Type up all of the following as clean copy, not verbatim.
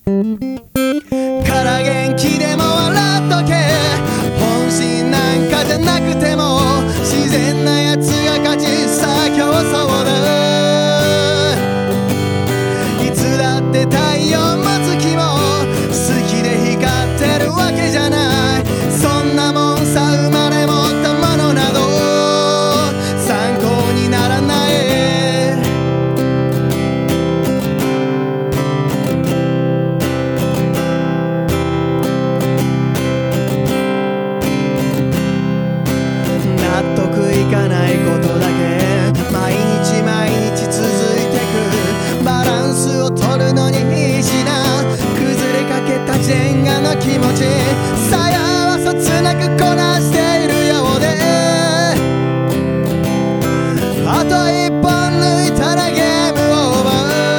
から元気でも笑っとけ、本心なんかじゃなくても自然なやつが勝ちさあ競争だ。いつだって太陽も月も好きで光ってるわけじゃない。そんなもんさ生まれ持ったものなど参考にならない。納得いかないことだけ毎日毎日続いてく。バランスを取るのに必死な崩れかけたジェンガの気持ちさやはそつなくこなしているようで、あと一本抜いたらゲームオーバ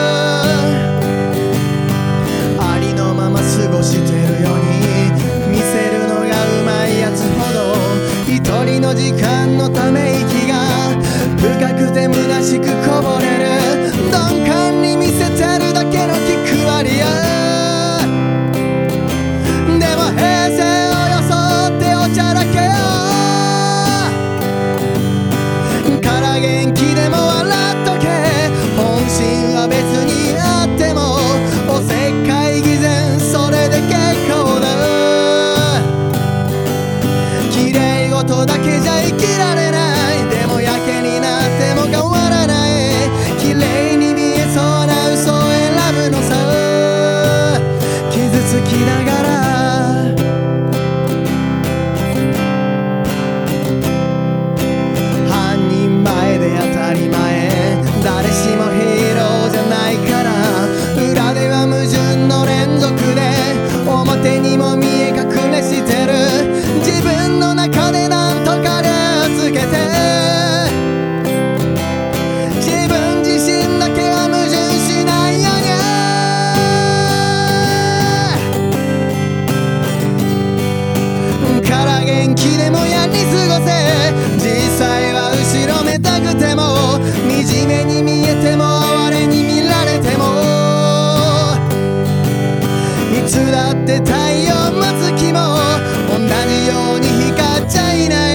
ー。ありのまま過ごしてるように見せるのがうまいやつほど一人の時間のため息が深くて虚しくこぼれる。鈍感に見せてるだけの気配りやでも平静を装っておちゃらけようから元気でも笑っとけ。本心は別にあってもおせっかい偽善それで結構だ。綺麗事だけじゃ生きられない。でもやけになっても変わらない。綺麗に見えそうな嘘を選ぶのさ。傷つきながら半人前で当たり前。誰しもヒーローじゃないから裏では矛盾の連続で表にも見え隠れしてる。自分の中でなんとかでつけて自分自身だけは矛盾しないよにゃ。から元気でもやり過ごせ。実際は後ろめたくても惨めに見えても哀れに見られてもいつだって太陽も月も同じように光っちゃいない。